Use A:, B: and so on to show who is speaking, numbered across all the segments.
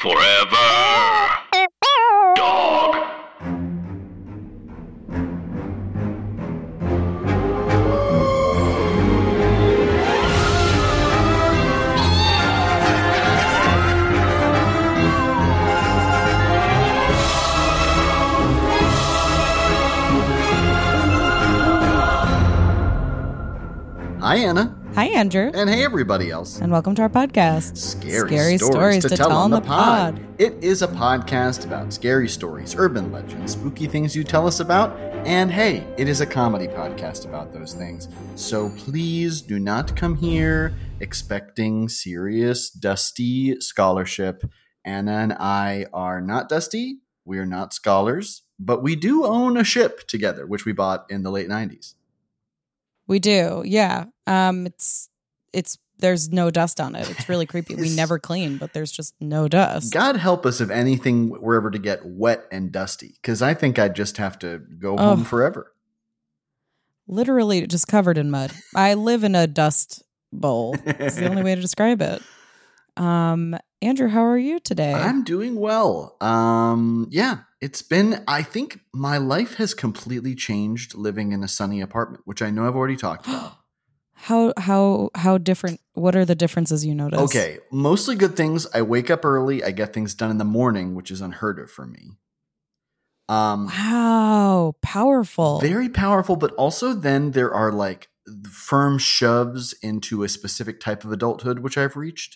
A: Forever. Dog.
B: Hi, Anna.
C: Hi, Andrew.
B: And hey, everybody else.
C: And welcome to our podcast.
B: Scary stories to tell on the pod. It is a podcast about scary stories, urban legends, spooky things you tell us about, and hey, it is a comedy podcast about those things. So please do not come here expecting serious, dusty scholarship. Anna and I are not dusty. We are not scholars, but we do own a ship together, which we bought in the late 90s.
C: We do, yeah. It's there's no dust on it. It's really creepy. We never clean, but there's just no dust.
B: God help us if anything were ever to get wet and dusty, because I think I'd just have to go home forever.
C: Literally just covered in mud. I live in a dust bowl. It's the only way to describe it. Andrew, how are you today?
B: I'm doing well. Yeah, it's been, I think my life has completely changed living in a sunny apartment, which I know I've already talked about.
C: How different? What are the differences you notice?
B: Okay, mostly good things. I wake up early. I get things done in the morning, which is unheard of for me.
C: Wow, powerful.
B: Very powerful, but also then there are like firm shoves into a specific type of adulthood, which I've reached.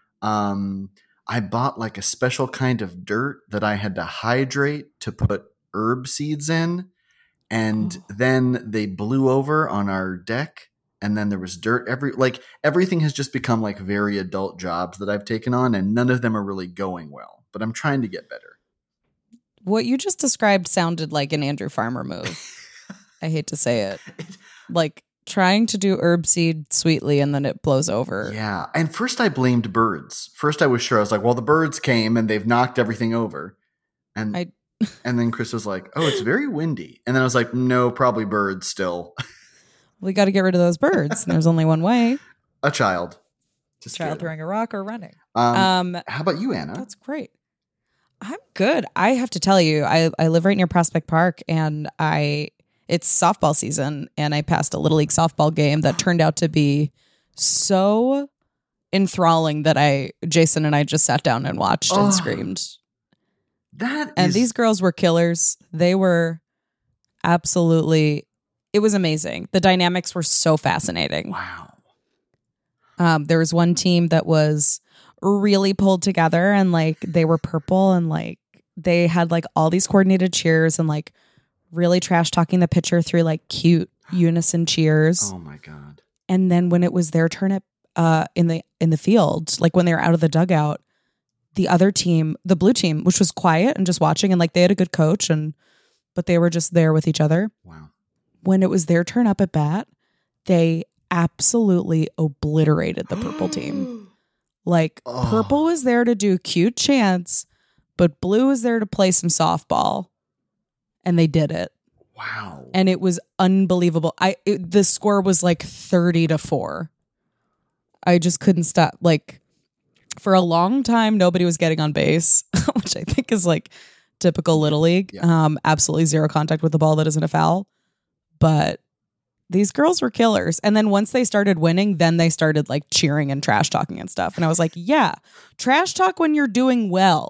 B: I bought like a special kind of dirt that I had to hydrate to put herb seeds in. And then they blew over on our deck. And then there was dirt everything has just become like very adult jobs that I've taken on, and none of them are really going well, but I'm trying to get better.
C: What you just described sounded like an Andrew Farmer move. I hate to say it. Like trying to do herb seed sweetly and then it blows over.
B: Yeah. And first I blamed birds. First I was sure. I was like, well, the birds came and they've knocked everything over. And then Chris was like, oh, it's very windy. And then I was like, no, probably birds still.
C: We got to get rid of those birds. There's only one way.
B: A child.
D: Just child throwing a rock or running.
B: How about you, Anna?
C: That's great. I'm good. I have to tell you, I live right near Prospect Park, and it's softball season, and I passed a Little League softball game that turned out to be so enthralling that Jason and I just sat down and watched and screamed. These girls were killers. They were absolutely... It was amazing. The dynamics were so fascinating.
B: Wow.
C: There was one team that was really pulled together, and like they were purple, and like they had like all these coordinated cheers and like really trash talking the pitcher through like cute unison cheers.
B: Oh my God.
C: And then when it was their turn in the field, like when they were out of the dugout, the other team, the blue team, which was quiet and just watching, and like they had a good coach, but they were just there with each other.
B: Wow.
C: When it was their turn up at bat, they absolutely obliterated the purple team. Like purple was there to do cute chants, but blue was there to play some softball, and they did it.
B: Wow.
C: And it was unbelievable. The score was like 30-4. I just couldn't stop. Like for a long time, nobody was getting on base, which I think is like typical Little League.
B: Yeah.
C: Absolutely zero contact with the ball that isn't a foul. But these girls were killers. And then once they started winning, then they started like cheering and trash talking and stuff. And I was like, yeah, trash talk when you're doing well.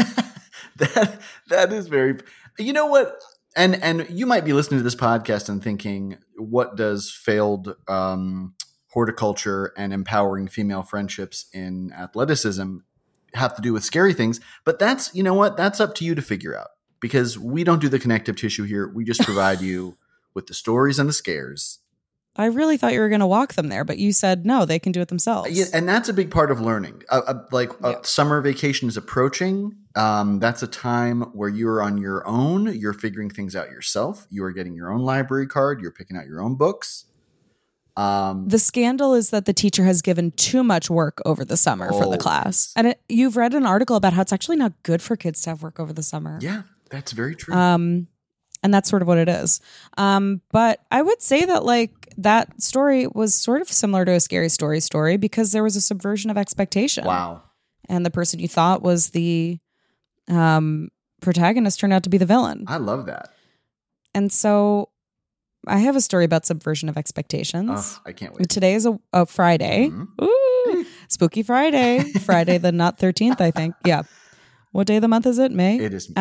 B: That is very, you know what? And you might be listening to this podcast and thinking, what does failed horticulture and empowering female friendships in athleticism have to do with scary things? But that's, you know what? That's up to you to figure out, because we don't do the connective tissue here. We just provide you with the stories and the scares.
C: I really thought you were going to walk them there, but you said no, they can do it themselves.
B: Yeah, and that's a big part of learning. Summer vacation is approaching. That's a time where you're on your own. You're figuring things out yourself. You are getting your own library card. You're picking out your own books.
C: The scandal is that the teacher has given too much work over the summer for the class. And you've read an article about how it's actually not good for kids to have work over the summer.
B: Yeah, that's very true.
C: And that's sort of what it is. But I would say that like that story was sort of similar to a scary story because there was a subversion of expectation.
B: Wow.
C: and the person you thought was the protagonist turned out to be the villain.
B: I love that.
C: And so I have a story about subversion of expectations.
B: Oh, I can't wait.
C: Today is a Friday.
B: Mhm.
C: Ooh, spooky Friday. Friday the not 13th, I think. Yeah. What day of the month is it? May?
B: It is.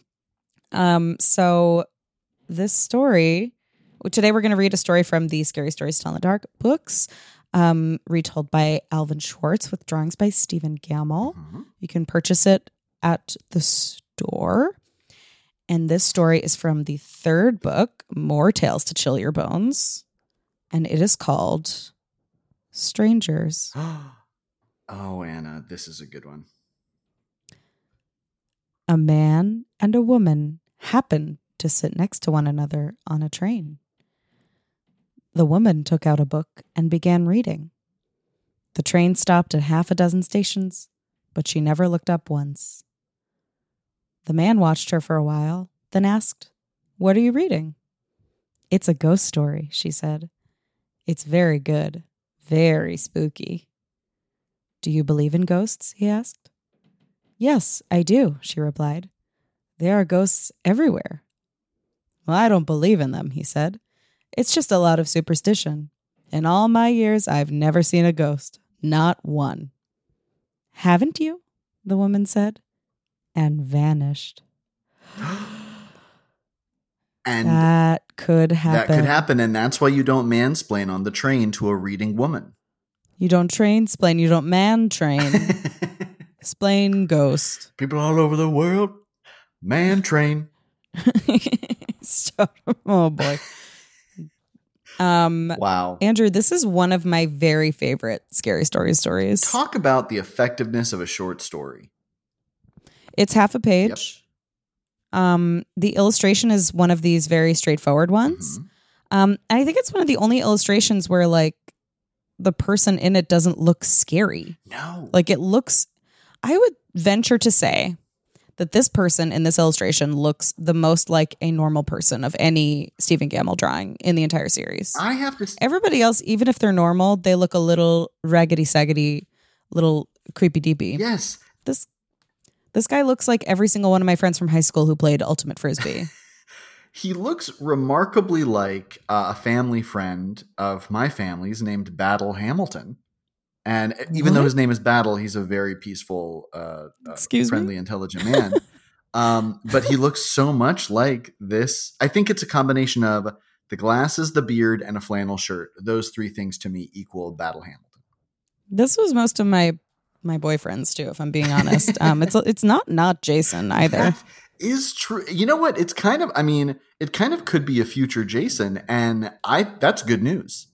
C: So this story, today we're going to read a story from the Scary Stories to Tell in the Dark books, retold by Alvin Schwartz with drawings by Stephen Gamble.
B: Mhm.
C: You can purchase it at the store. And this story is from the third book, More Tales to Chill Your Bones. And it is called Strangers.
B: Oh, Anna, this is a good one.
C: A man and a woman happened to sit next to one another on a train. The woman took out a book and began reading. The train stopped at half a dozen stations, but she never looked up once. The man watched her for a while, then asked, "What are you reading?" "It's a ghost story," she said. "It's very good, very spooky." "Do you believe in ghosts?" he asked. "Yes, I do," she replied. "There are ghosts everywhere." "Well, I don't believe in them," he said. "It's just a lot of superstition. In all my years, I've never seen a ghost. Not one." "Haven't you?" the woman said, and vanished.
B: And
C: That could happen.
B: that could happen, and that's why you don't mansplain on the train to a reading woman.
C: You don't train, splain. You don't man train. Splain ghost.
B: People all over the world, man train.
C: Oh boy.
B: Wow.
C: Andrew, this is one of my very favorite scary stories.
B: Talk about the effectiveness of a short story.
C: It's half a page. The illustration is one of these very straightforward ones.
B: Mhm.
C: And I think it's one of the only illustrations where like the person in it doesn't look scary.
B: No.
C: Like it looks, I would venture to say that this person in this illustration looks the most like a normal person of any Stephen Gamble drawing in the entire series.
B: I have to.
C: Everybody else, even if they're normal, they look a little raggedy saggedy, little creepy deepy.
B: Yes.
C: This guy looks like every single one of my friends from high school who played Ultimate Frisbee.
B: He looks remarkably like a family friend of my family's named Battle Hamilton. And even though his name is Battle, he's a very peaceful,
C: Excuse me?
B: friendly, intelligent man. But he looks so much like this. I think it's a combination of the glasses, the beard, and a flannel shirt. Those three things to me equal Battle Hamilton.
C: This was most of my boyfriends too, if I'm being honest. It's not Jason either.
B: That is true. You know what? It's kind of, I mean, it kind of could be a future Jason, and that's good news.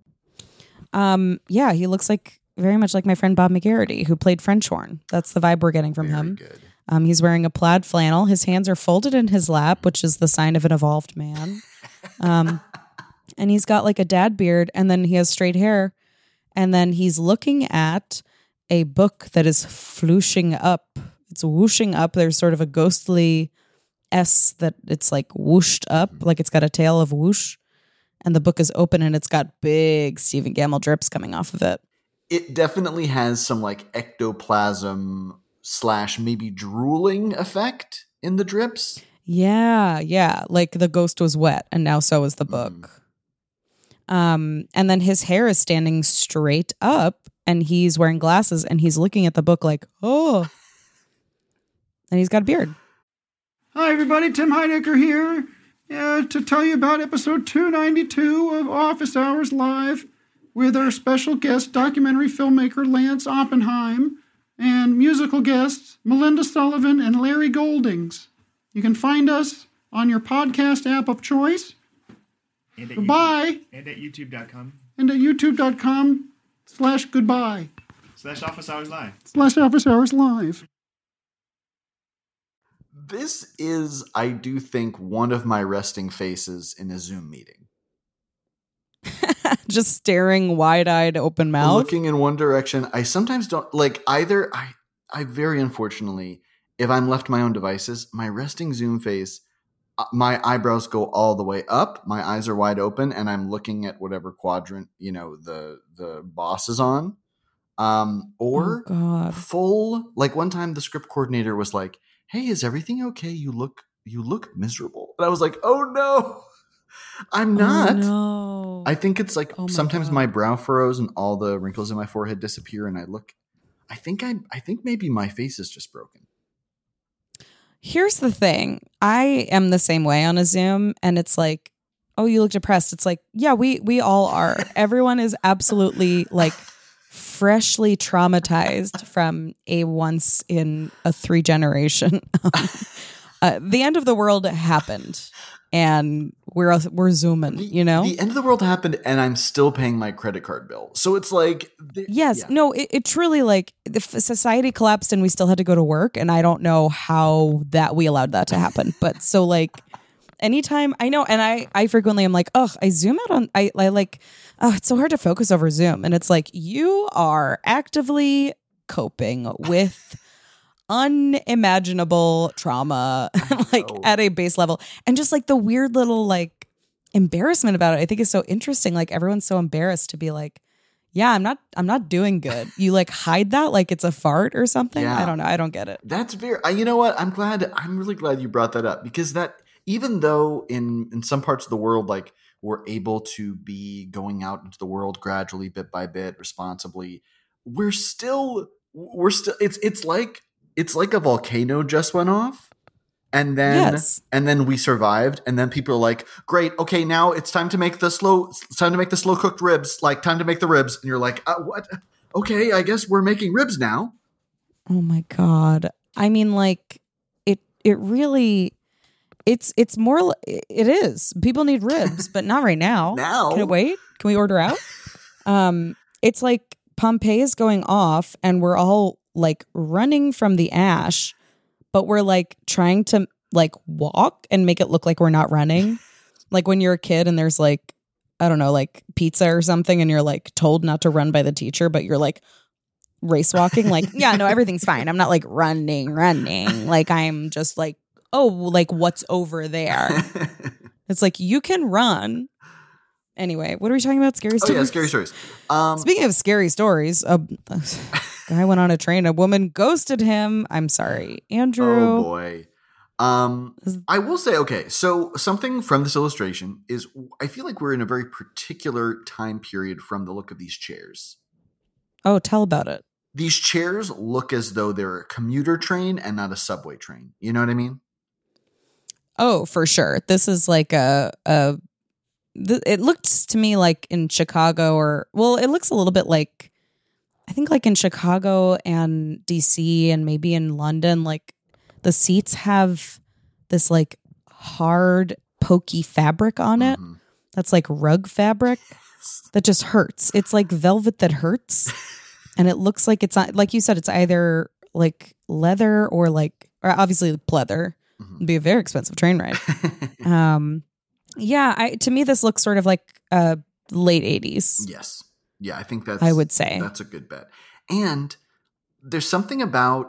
C: Yeah, he looks like very much like my friend Bob McGarity, who played French horn. That's the vibe we're getting from
B: Very
C: him.
B: good.
C: He's wearing a plaid flannel. His hands are folded in his lap, which is the sign of an evolved man. And he's got like a dad beard, and then he has straight hair. And then he's looking at a book that is flooshing up. It's whooshing up. There's sort of a ghostly S that it's like whooshed up, like it's got a tail of whoosh. And the book is open, and it's got big Stephen Gamble drips coming off of it.
B: It definitely has some like ectoplasm / maybe drooling effect in the drips.
C: Yeah. Like the ghost was wet, and now so is the book. And then his hair is standing straight up, and he's wearing glasses, and he's looking at the book like, oh. And he's got a beard.
E: Hi, everybody. Tim Heidecker here to tell you about episode 292 of Office Hours Live with our special guest, documentary filmmaker Lance Oppenheim, and musical guests Melinda Sullivan and Larry Goldings. You can find us on your podcast app of choice.
F: And at
E: Goodbye.
F: And at youtube.com
E: And at youtube.com/goodbye.
F: /Office Hours Live.
E: /Office Hours Live.
B: This is, I do think, one of my resting faces in a Zoom meeting.
C: Just staring wide-eyed, open mouth.
B: Looking in one direction. I sometimes don't like either. I very unfortunately, if I'm left to my own devices, my resting Zoom face, my eyebrows go all the way up. My eyes are wide open, and I'm looking at whatever quadrant, the boss is on. Or
C: Oh, God.
B: full, like one time the script coordinator was like, "Hey, is everything okay? You look miserable." And I was like, "Oh no, I'm not."
C: Oh, no.
B: I think it's like
C: Oh my
B: sometimes
C: God.
B: my brow furrows and all the wrinkles in my forehead disappear, and I think maybe my face is just broken.
C: Here's the thing. I am the same way on a Zoom, and it's like, oh, you look depressed. It's like, yeah, we all are. Everyone is absolutely like freshly traumatized from a once in a 3 generation. The end of the world happened, and we're zooming. You know,
B: the end of the world happened, and I'm still paying my credit card bill. So it's like,
C: yes,
B: yeah.
C: no, it truly, like, the society collapsed and we still had to go to work, and I don't know how that we allowed that to happen. But so, like, anytime I know, and I frequently am like, oh, I zoom out on, I like, oh, it's so hard to focus over Zoom, and it's like, you are actively coping with unimaginable trauma, like at a base level, and just like the weird little like embarrassment about it, I think is so interesting. Like, everyone's so embarrassed to be like, yeah, I'm not doing good. You like hide that like it's a fart or something.
B: Yeah.
C: I don't know. I don't get it.
B: That's very. You know what? I'm really glad you brought that up, because that, even though in some parts of the world, like, we're able to be going out into the world gradually, bit by bit, responsibly, we're still. It's like a volcano just went off, and then we survived, and then people are like, "Great, okay, now it's time to make the slow cooked ribs. Like, time to make the ribs." And you're like, "What? Okay, I guess we're making ribs now."
C: Oh my God. I mean, like, it really, it's more, it is. People need ribs, but not right now.
B: Now.
C: Can it wait? Can we order out? It's like Pompeii is going off and we're all like running from the ash, but we're like trying to like walk and make it look like we're not running. Like when you're a kid and there's like, I don't know, like pizza or something, and you're like told not to run by the teacher, but you're like race walking, like, yeah, no, everything's fine. I'm not like running. Like, I'm just like, oh, like, what's over there? It's like, you can run. Anyway, what are we talking about? Scary stories?
B: Oh, yeah, scary stories.
C: Speaking of scary stories, a guy went on a train. A woman ghosted him. I'm sorry, Andrew.
B: Oh, boy. I will say, okay, so something from this illustration is, I feel like we're in a very particular time period from the look of these chairs.
C: Oh, tell about it.
B: These chairs look as though they're a commuter train and not a subway train. You know what I mean?
C: Oh, for sure. This is like it looks to me like in Chicago, or, well, it looks a little bit like, I think like in Chicago and DC and maybe in London, like the seats have this like hard, pokey fabric on it.
B: Mm-hmm.
C: That's like rug fabric that just hurts. It's like velvet that hurts. And it looks like it's not, like you said, it's either like leather or obviously pleather.
B: Mm-hmm.
C: It'd be a very expensive train ride. Yeah, to me, this looks sort of like late 80s.
B: Yes. Yeah, I think
C: I would say.
B: That's a good bet. And there's something about,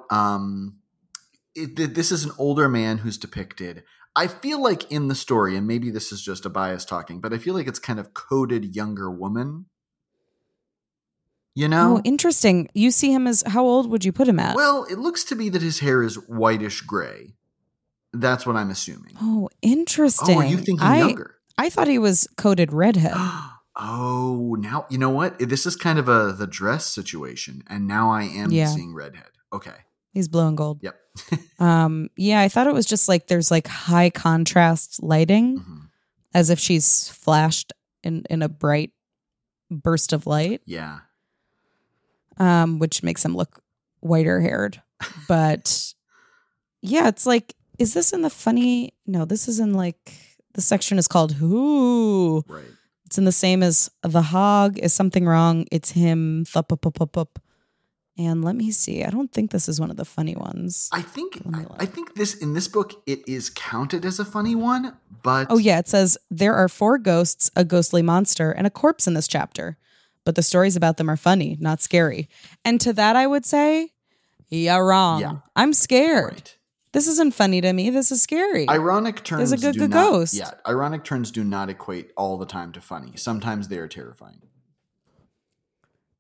B: this is an older man who's depicted. I feel like in the story, and maybe this is just a bias talking, but I feel like it's kind of coded younger woman. You know?
C: Oh, interesting. You see him as, how old would you put him at?
B: Well, it looks to be that his hair is whitish gray. That's what I'm assuming.
C: Oh, interesting.
B: Oh, are you thinking younger?
C: I thought he was coded redhead.
B: Oh, now, you know what? This is kind of the dress situation, and now I am seeing redhead. Okay.
C: He's blue and gold.
B: Yep.
C: Yeah, I thought it was just like there's like high contrast lighting,
B: Mm-hmm.
C: as if she's flashed in a bright burst of light.
B: Yeah.
C: Which makes him look whiter haired. But yeah, it's like, is this in the funny? No, this is in like, the section is called Who.
B: Right.
C: It's in the same as The Hog. Is something wrong? It's him. Thup, up, up, up, up. And let me see. I don't think this is one of the funny ones.
B: I think this, in this book, it is counted as a funny one, but
C: Oh yeah, it says there are 4 ghosts, a ghostly monster, and a corpse in this chapter. But the stories about them are funny, not scary. And to that I would say, you're wrong.
B: Yeah.
C: I'm scared.
B: Right.
C: This isn't funny to me. This is scary.
B: Ironic turns
C: There's a good
B: do not,
C: ghost.
B: Yeah, ironic turns do not equate all the time to funny. Sometimes they are terrifying.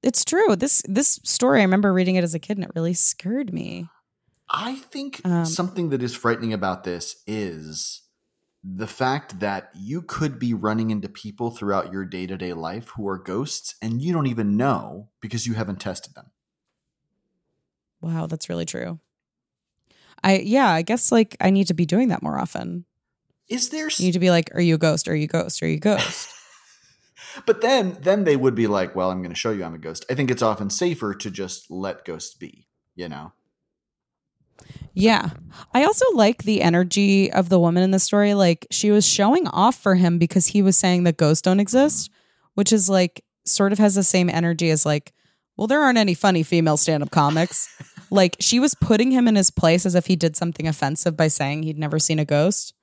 C: it's true. This story, I remember reading it as a kid and it really scared me.
B: I think something that is frightening about this is the fact that you could be running into people throughout your day-to-day life who are ghosts and you don't even know because you haven't tested them.
C: Wow, that's really true. I guess like I need to be doing that more often.
B: Is there
C: You need to be like, are you a ghost? Are you a ghost? Are you a ghost?
B: But then they would be like, well, I'm going to show you I'm a ghost. I think it's often safer to just let ghosts be, you know?
C: Yeah. I also like the energy of the woman in the story. Like she was showing off for him because he was saying that ghosts don't exist, which is like sort of has the same energy as like, well, there aren't any funny female stand-up comics. Like she was putting him in his place as if he did something offensive by saying he'd never seen a ghost.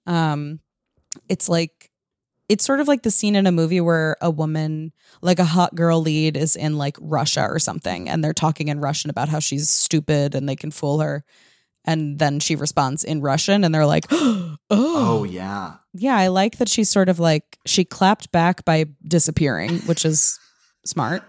C: It's sort of like the scene in a movie where a woman, like a hot girl lead, is in like Russia or something, and they're talking in Russian about how she's stupid and they can fool her. And then she responds in Russian and they're like,
B: Oh, yeah.
C: Yeah, I like that she's sort of like, she clapped back by disappearing, which is smart.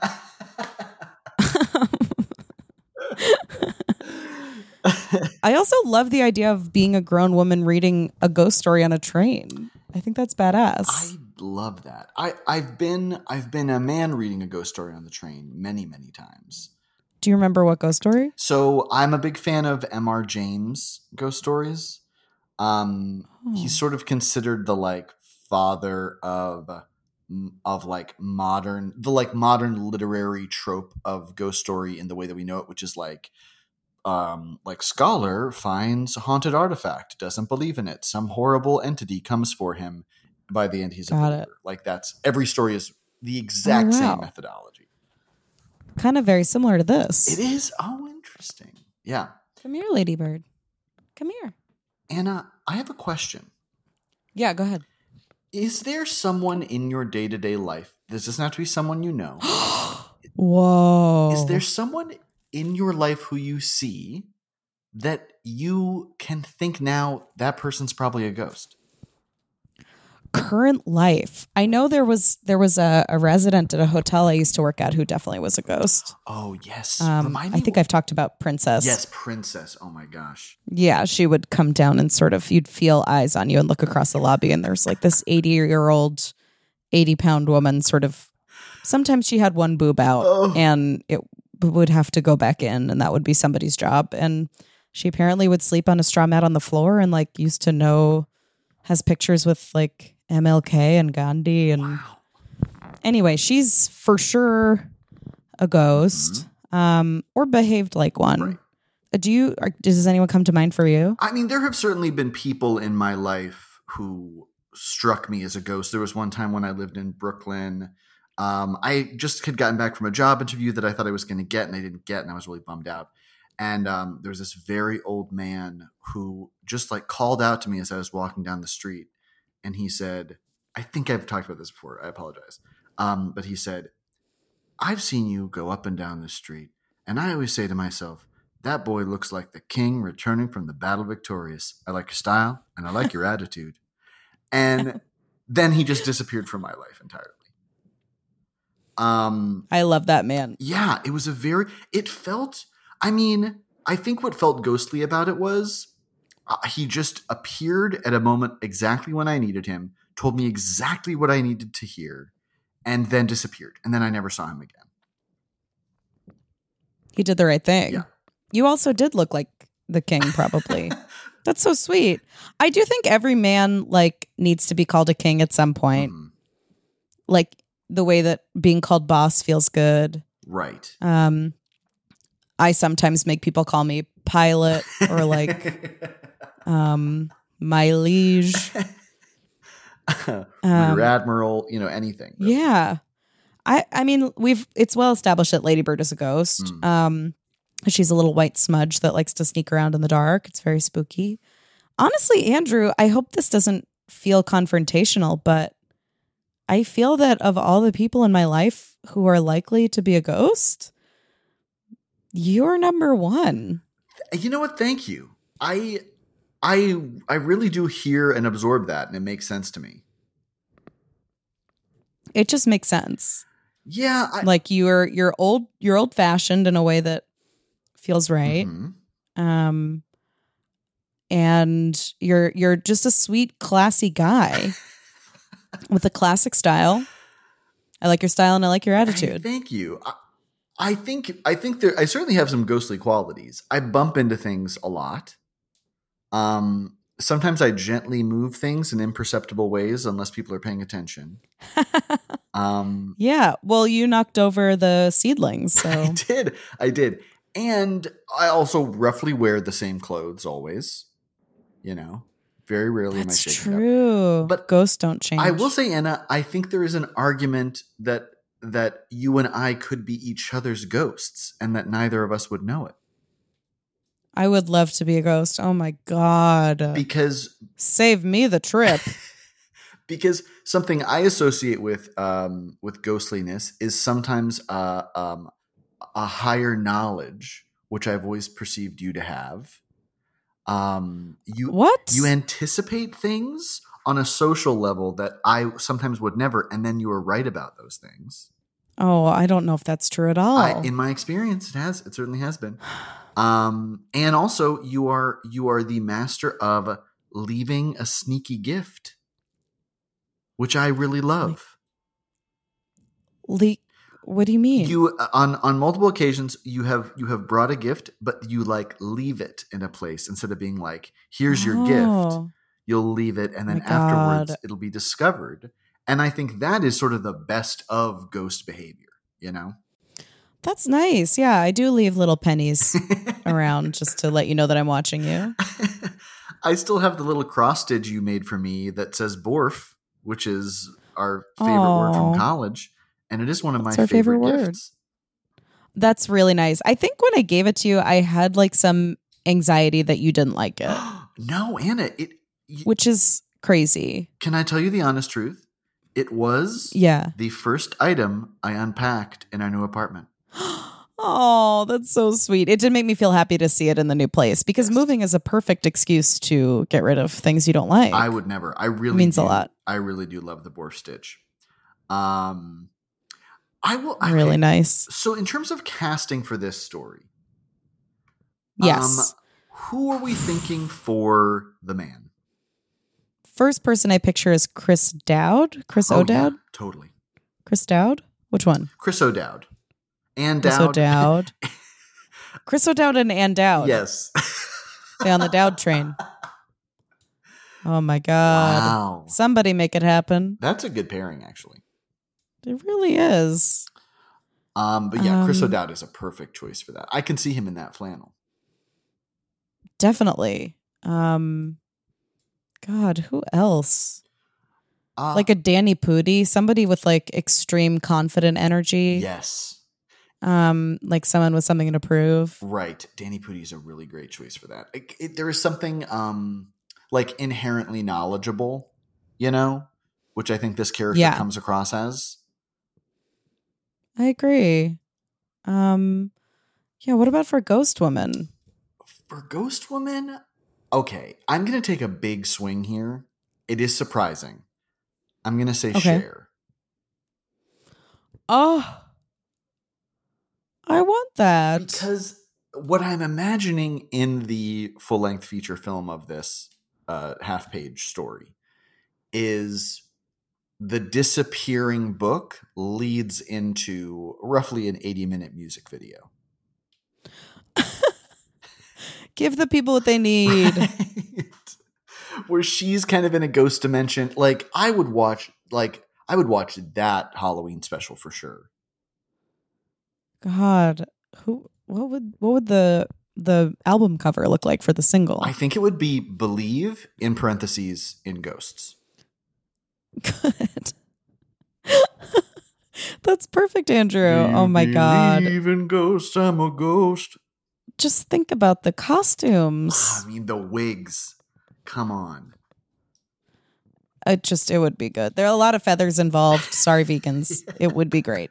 C: I also love the idea of being a grown woman reading a ghost story on a train. I think that's badass.
B: I love that. I've been a man reading a ghost story on the train many, many times.
C: Do you remember what ghost story?
B: So I'm a big fan of M.R. James ghost stories. He's sort of considered the like father of like modern literary trope of ghost story in the way that we know it, which is like scholar finds a haunted artifact, doesn't believe in it. Some horrible entity comes for him. By the end, he's a believer. Like that's every story is the exact same methodology.
C: Kind of very similar to this.
B: It is. Oh, interesting. Yeah.
C: Come here, Ladybird. Come here.
B: Anna, I have a question.
C: Yeah, go ahead.
B: Is there someone in your day-to-day life? This doesn't have to be someone you know.
C: Whoa.
B: Is there someone in your life who you see that you can think now that person's probably a ghost?
C: Current life. I know there was a resident at a hotel I used to work at who definitely was a ghost.
B: Oh, yes.
C: I think I've talked about Princess.
B: Yes, Princess. Oh, my gosh.
C: Yeah, she would come down and sort of, you'd feel eyes on you and look across the lobby and there's like this 80-year-old, 80-pound woman sort of, sometimes she had one boob out and it would have to go back in and that would be somebody's job. And she apparently would sleep on a straw mat on the floor and like used to know, has pictures with like MLK and Gandhi. And anyway, she's for sure a ghost or behaved like one. Right. Does anyone come to mind for you?
B: I mean, there have certainly been people in my life who struck me as a ghost. There was one time when I lived in Brooklyn. I just had gotten back from a job interview that I thought I was going to get and I didn't get, and I was really bummed out. And there was this very old man who just like called out to me as I was walking down the street. And he said, I think I've talked about this before. I apologize. But he said, I've seen you go up and down the street. And I always say to myself, that boy looks like the king returning from the battle victorious. I like your style and I like your attitude. And then he just disappeared from my life entirely.
C: I love that man.
B: Yeah, it felt, I mean, I think what felt ghostly about it was he just appeared at a moment exactly when I needed him, told me exactly what I needed to hear, and then disappeared. And then I never saw him again.
C: He did the right thing.
B: Yeah.
C: You also did look like the king, probably. That's so sweet. I do think every man like needs to be called a king at some point. Mm-hmm. Like the way that being called boss feels good.
B: Right.
C: I sometimes make people call me pilot or like my liege.
B: Rear Admiral, anything. Really.
C: Yeah. I mean, it's well established that Ladybird is a ghost. She's a little white smudge that likes to sneak around in the dark. It's very spooky. Honestly, Andrew, I hope this doesn't feel confrontational, but I feel that of all the people in my life who are likely to be a ghost, you're number one.
B: You know what? Thank you. I really do hear and absorb that, and it makes sense to me.
C: It just makes sense.
B: Yeah.
C: Like you're old fashioned in a way that feels right.
B: Mhm.
C: And you're just a sweet, classy guy with a classic style. I like your style and I like your attitude.
B: Thank you. I think I certainly have some ghostly qualities. I bump into things a lot. Sometimes I gently move things in imperceptible ways unless people are paying attention.
C: Yeah. Well, you knocked over the seedlings, so
B: I did. And I also roughly wear the same clothes always. Very rarely am I
C: that's
B: shaking up.
C: true.
B: But
C: ghosts don't change.
B: I will say, Anna, I think there is an argument that you and I could be each other's ghosts and that neither of us would know it.
C: I would love to be a ghost. Oh my God.
B: Because
C: save me the trip.
B: because something I associate with ghostliness is sometimes a higher knowledge, which I've always perceived you to have.
C: What?
B: You anticipate things on a social level that I sometimes would never, and then you are right about those things.
C: Oh, I don't know if that's true at all.
B: In my experience, it certainly has been. And also you are the master of leaving a sneaky gift, which I really love.
C: What do you mean?
B: You on multiple occasions you have brought a gift, but you like leave it in a place instead of being like, here's your gift. You'll leave it, and then afterwards it'll be discovered. And I think that is sort of the best of ghost behavior,
C: That's nice. Yeah, I do leave little pennies around just to let you know that I'm watching you.
B: I still have the little cross stitch you made for me that says Borf, which is our favorite word from college. And it is one of my favorite gifts.
C: That's really nice. I think when I gave it to you, I had like some anxiety that you didn't like it.
B: No, Anna.
C: Which is crazy.
B: Can I tell you the honest truth? It was the first item I unpacked in our new apartment.
C: Oh, that's so sweet. It did make me feel happy to see it in the new place because moving is a perfect excuse to get rid of things you don't like.
B: I would never. I really
C: means a lot.
B: I really do love the Borf stitch.
C: Really nice.
B: So in terms of casting for this story,
C: yes,
B: who are we thinking for the man?
C: First person I picture is Chris Dowd. Chris O'Dowd?
B: Yeah, totally.
C: Chris Dowd? Which one?
B: Chris O'Dowd. And
C: Chris
B: Dowd.
C: O'Dowd. Chris O'Dowd and Ann Dowd.
B: Yes.
C: They on the Dowd train. Oh my God.
B: Wow.
C: Somebody make it happen.
B: That's a good pairing, actually.
C: It really is.
B: But yeah, Chris O'Dowd is a perfect choice for that. I can see him in that flannel.
C: Definitely. God, who else? Like a Danny Pudi, somebody with like extreme confident energy.
B: Yes.
C: Like someone with something to prove.
B: Right. Danny Pudi is a really great choice for that. There is something like inherently knowledgeable, which I think this character comes across as.
C: I agree. Yeah, what about for Ghost Woman?
B: For Ghost Woman? Okay, I'm going to take a big swing here. It is surprising. I'm going to say Cher.
C: Oh, I want that.
B: Because what I'm imagining in the full-length feature film of this half-page story is the disappearing book leads into roughly an 80-minute music video.
C: Give the people what they need.
B: Right? Where she's kind of in a ghost dimension. Like I would watch that Halloween special for sure.
C: God, what would the album cover look like for the single?
B: I think it would be Believe in parentheses in ghosts.
C: Good. That's perfect, Andrew. Oh my God.
B: Believe in ghosts, I'm a ghost.
C: Just think about the costumes.
B: I mean, the wigs. Come on.
C: It would be good. There are a lot of feathers involved. Sorry, vegans. It would be great.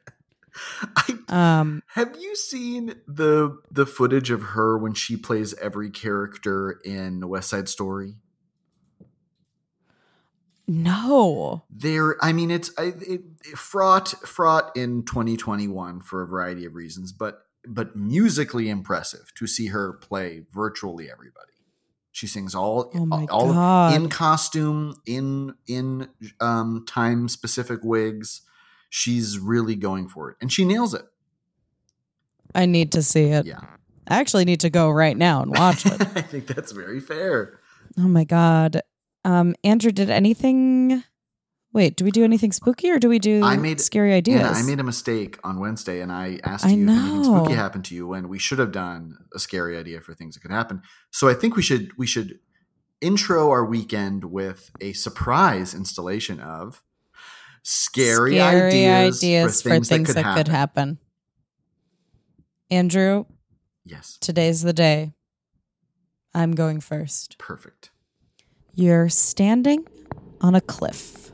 B: Have you seen the footage of her when she plays every character in West Side Story?
C: No.
B: I mean, it's fraught in 2021 for a variety of reasons, but musically impressive to see her play virtually everybody. She sings all
C: God.
B: in costume, in time specific wigs. She's really going for it, and she nails it.
C: I need to see it.
B: Yeah,
C: I actually need to go right now and watch it.
B: I think that's very fair.
C: Oh my God. Andrew, did we do anything spooky or do we do scary ideas?
B: Yeah, I made a mistake on Wednesday and I asked you if anything spooky happened to you when we should have done a scary idea for things that could happen. So I think we should intro our weekend with a surprise installation of scary ideas for things that could happen.
C: Andrew,
B: yes.
C: Today's the day. I'm going first.
B: Perfect.
C: You're standing on a cliff.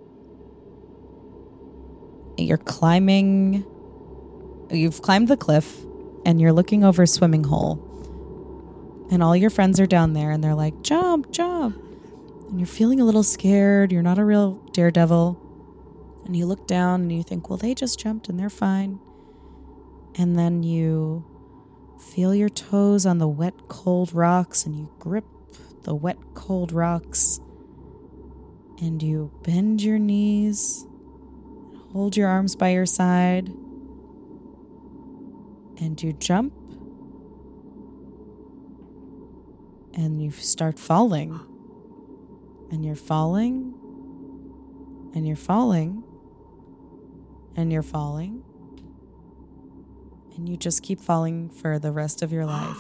C: You've climbed the cliff and you're looking over a swimming hole. And all your friends are down there and they're like, jump, jump. And you're feeling a little scared. You're not a real daredevil. And you look down and you think, well, they just jumped and they're fine. And then you feel your toes on the wet, cold rocks and you grip the wet, cold rocks. And you bend your knees, hold your arms by your side, and you jump. And you start falling. And you're falling. And you're falling. And you're falling. And you just keep falling for the rest of your life.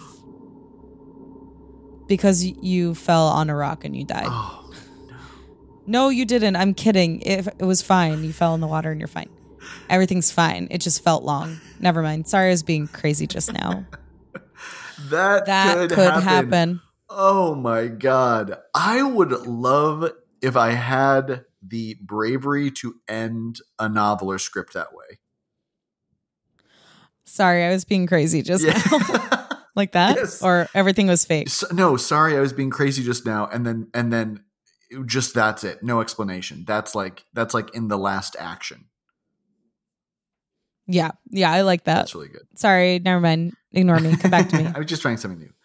C: Because you fell on a rock and you died.
B: Oh, no.
C: No, you didn't. I'm kidding. It was fine. You fell in the water and you're fine. Everything's fine. It just felt long. Never mind. Sorry I was being crazy just now.
B: That could happen. Oh my God. I would love if I had the bravery to end a novel or script that way.
C: Sorry, I was being crazy just now. Like that?
B: Yes.
C: Or everything was fake?
B: No, sorry, I was being crazy just now. And then just that's it. No explanation. That's like in the last action.
C: Yeah, I like that.
B: That's really good.
C: Sorry, never mind. Ignore me. Come back to me.
B: I was just trying something new.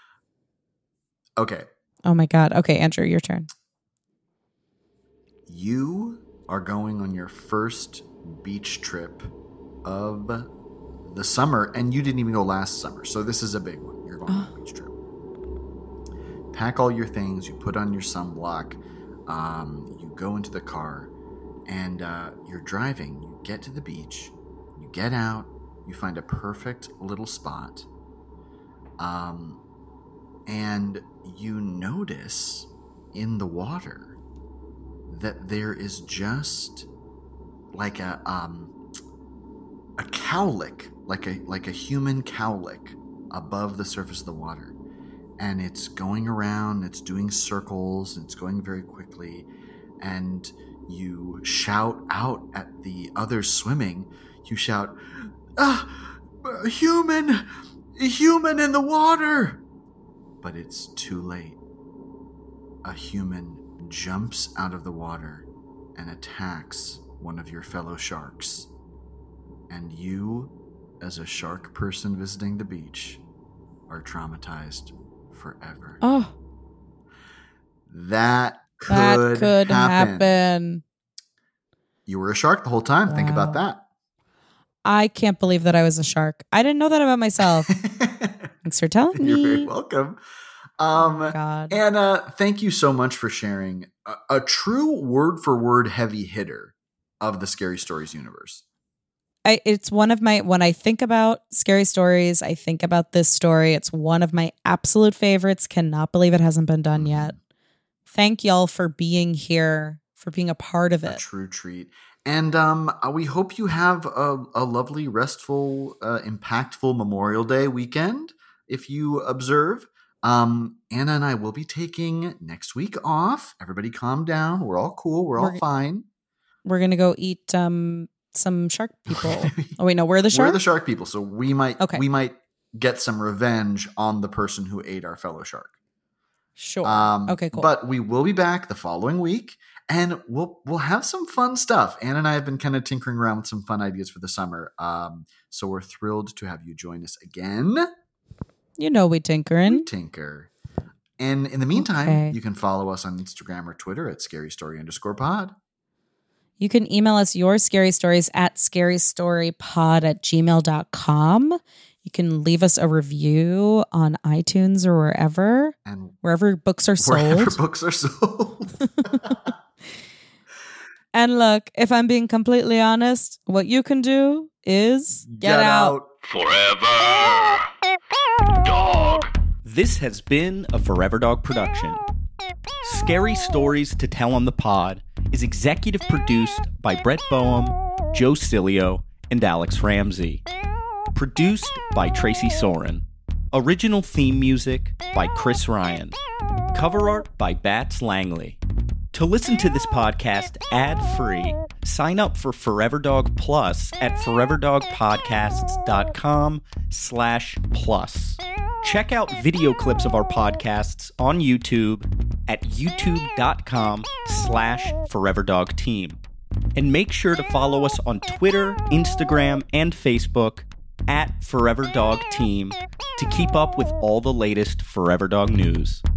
B: Okay.
C: Oh my God. Okay, Andrew, your turn.
B: You are going on your first beach trip of the summer, and you didn't even go last summer, so this is a big one. You're going on a beach trip. Pack all your things. You put on your sunblock. You go into the car, and you're driving. You get to the beach. You get out. You find a perfect little spot. And you notice in the water that there is just like a cowlick, like a human cowlick above the surface of the water. And it's going around, it's doing circles, and it's going very quickly. And you shout out at the others swimming. You shout, human in the water. But it's too late. A human jumps out of the water and attacks one of your fellow sharks. And you, as a shark person visiting the beach, are traumatized forever.
C: Oh.
B: That could
C: happen.
B: You were a shark the whole time. Wow. Think about that.
C: I can't believe that I was a shark. I didn't know that about myself. Thanks for telling me.
B: You're very welcome.
C: Oh God.
B: Anna, thank you so much for sharing a true word-for-word heavy hitter of the Scary Stories universe.
C: It's one of my, when I think about scary stories, I think about this story. It's one of my absolute favorites. Cannot believe it hasn't been done yet. Thank y'all for being here, for being a part of it.
B: A true treat. And we hope you have a lovely, restful, impactful Memorial Day weekend. If you observe, Anna and I will be taking next week off. Everybody calm down. We're all cool. We're all fine.
C: We're going to go eat some shark people. Oh, wait, no, we're the shark?
B: We're the shark people. So we might get some revenge on the person who ate our fellow shark.
C: Sure. Okay, cool.
B: But we will be back the following week. And we'll have some fun stuff. Ann and I have been kind of tinkering around with some fun ideas for the summer. So we're thrilled to have you join us again.
C: You know we tinkerin'.
B: Tinker. And in the meantime, you can follow us on Instagram or Twitter at scarystory_pod.
C: You can email us your scary stories at scarystorypod@gmail.com. You can leave us a review on iTunes or wherever books are sold.
B: Wherever books are sold.
C: And look, if I'm being completely honest, what you can do is get out.
A: Forever Dog.
G: This has been a Forever Dog production. Scary Stories to Tell on the Pod is executive produced by Brett Boehm, Joe Cilio, and Alex Ramsey. Produced by Tracy Soren. Original theme music by Chris Ryan. Cover art by Bats Langley. To listen to this podcast ad-free, sign up for Forever Dog Plus at foreverdogpodcasts.com/plus. Check out video clips of our podcasts on YouTube at youtube.com/foreverdogteam. And make sure to follow us on Twitter, Instagram, and Facebook at Forever Dog Team to keep up with all the latest Forever Dog news.